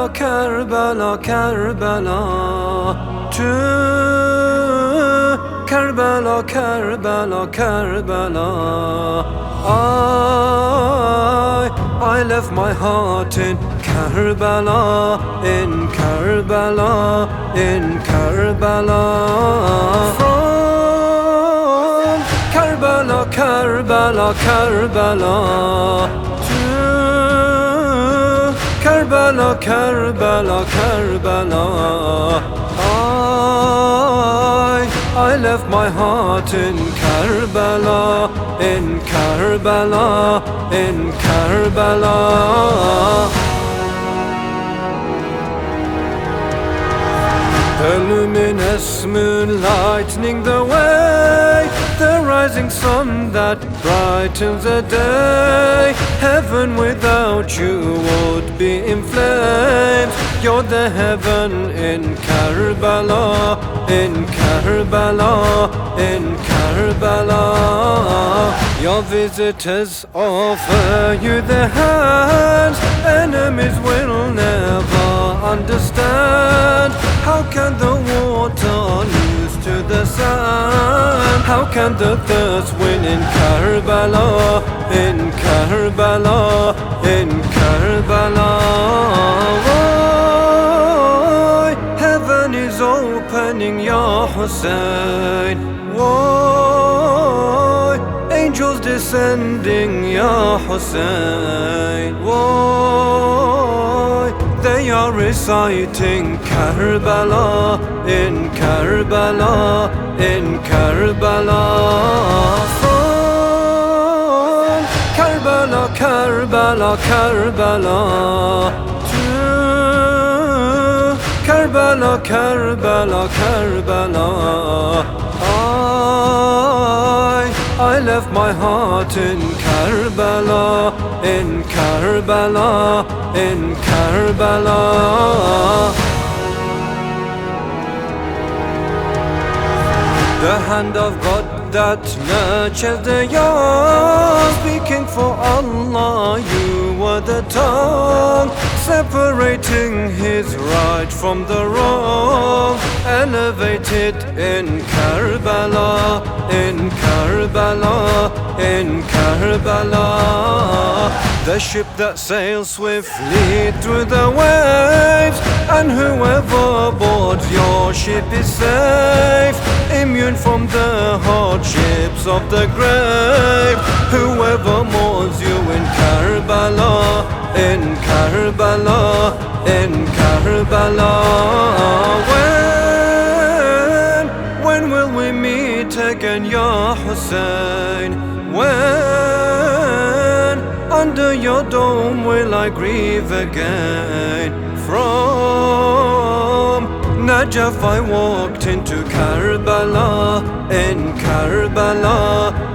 Karbala, Karbala, Karbala, to Karbala, Karbala, Karbala. I left my heart in Karbala, in Karbala, in Karbala. From Karbala, Karbala, Karbala, to Karbala, Karbala, Karbala. I left my heart in Karbala, in Karbala, in Karbala. The luminous moon lightening the way, the rising sun that brightens the day. Heaven without you would be in flames. You're the heaven in Karbala, in Karbala, in Karbala. Your visitors offer you their hands. Enemies will never understand. How can the water lose to the sand? How can the thirst win in Karbala, in Karbala, in Karbala? Why? Heaven is opening, Ya Hussein. Why? Angels descending, Ya Hussein. Why? They are reciting Karbala, in Karbala, in Karbala. From Karbala, Karbala, Karbala, to Karbala, Karbala, Karbala. I left my heart in Karbala, in Karbala, in Karbala. The hand of God that nurtures the young, speaking for Allah, you were the tongue, separating his right from the wrong, elevated in Karbala, in Karbala, in Karbala. The ship that sails swiftly through the waves, and whoever boards your ship is safe, immune from the hardships of the grave. Whoever mourns you in Karbala, in Karbala, in Karbala. When will we meet again, Ya Hussein? When under your dome will I grieve again? From Najaf I walked into Karbala, in Karbala,